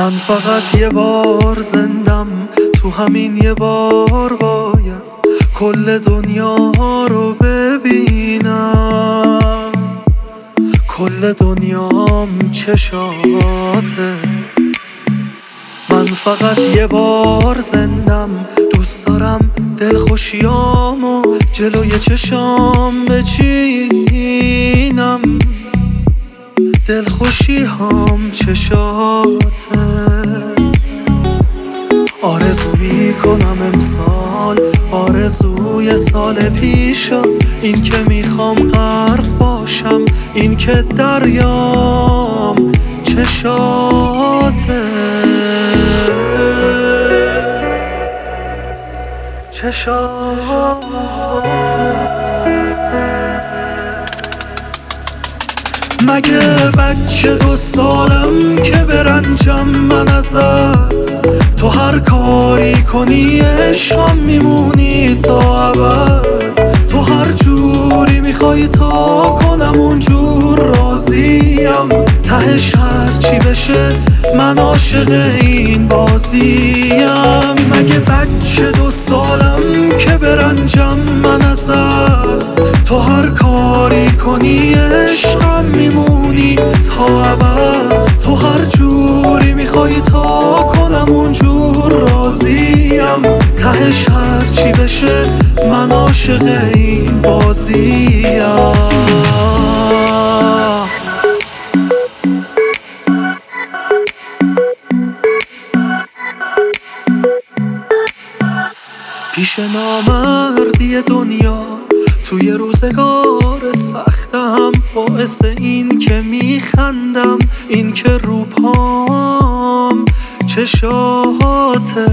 من فقط یه بار زندم، تو همین یه بار باید کل دنیا رو ببینم. کل دنیام چشاته. من فقط یه بار زندم، دوست دارم دلخوشیامو جلوی چشام بچینم. دلخوشی هم چشاته. آرزو میکنم امسال آرزوی سال پیشم، این که میخوام غرق باشم، این که دریام چشاته. مگه بچه 2 سالم که برنجم من ازت، تو هر کاری کنی عشقم میمونی تا ابد. تو هر جوری میخوای تا کنم اونجور راضیم، تهش هرچی بشه من عاشق این بازیم. مگه بچه 2 سالم که برنجم من ازت، تو هر کاری کنی عشقم میمونی تا ابد. تو هر جوری میخوای تا کنم اونجور راضیم، تهش هرچی بشه من عاشق این بازیم. پیش نامردی دنیا توی روزگار سختم، باعث این که میخندم، این که رو پام چشاته.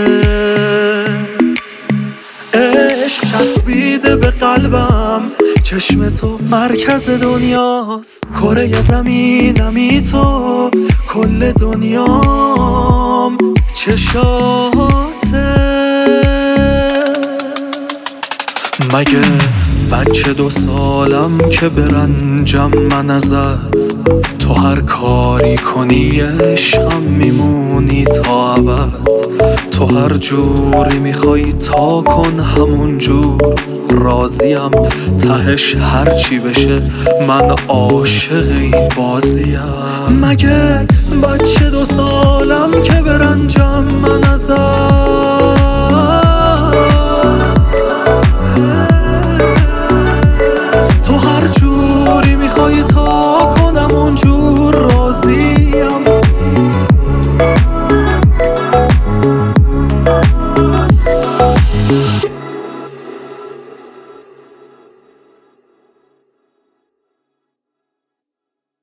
عشق چسبیده به قلبم، چشم تو مرکز دنیاست، کره زمینمی تو کل دنیام چشاته. مگه بچه 2 سالم که برنجم من ازت، تو هر کاری کنی عشقم میمونی تا ابد. تو هر جوری میخوای تا کن همون جور راضیم، تهش هرچی بشه من عاشق این بازیم. مگه بچه 2 سالم که برنجم